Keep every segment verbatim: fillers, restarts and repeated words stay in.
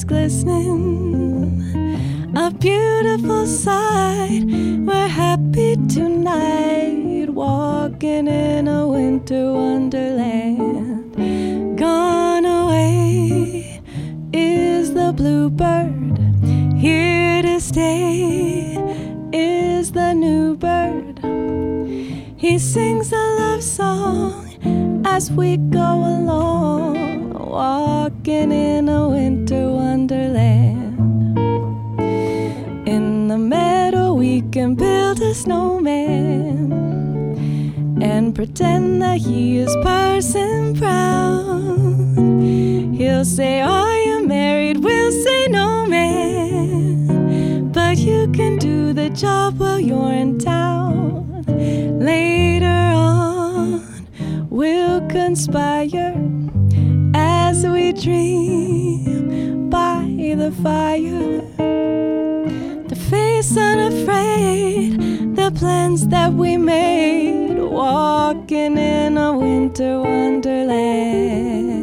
glistening, a beautiful sight. We're happy tonight, walking in a winter wonderland. Gone away is the bluebird, here to stay is the new bird. He sings a love song as we go along, walking in a winter wonderland. In the meadow we can build a snowman and pretend that he is Parson Brown. He'll say, are you married? We'll say, no, man, but you can do the job while you're in town. Later on we'll conspire as we dream by the fire, to face unafraid the plans that we made, walking in a winter wonderland.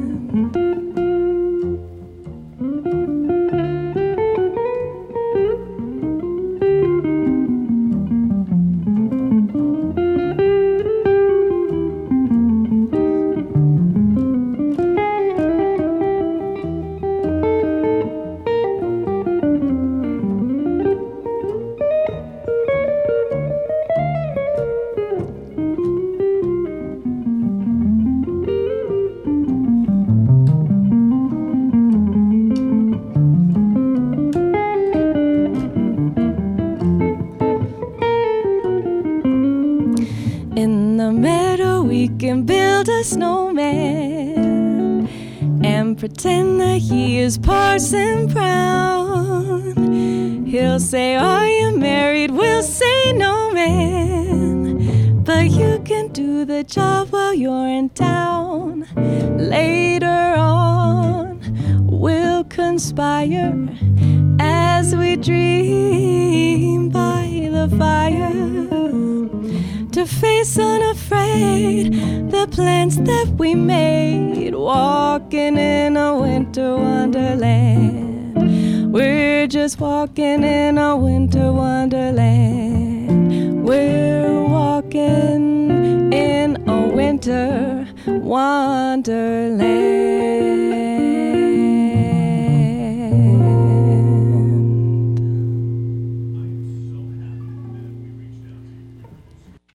In the meadow we can build a snowman and pretend that he is Parson Brown. He'll say, are you married? We'll say, no, man, but you can do the job while you're in town. Later on we'll conspire as we dream by the fire, to face unafraid the plans that we made, walking in a winter wonderland. We're just walking in a winter wonderland. We're walking in a winter wonderland.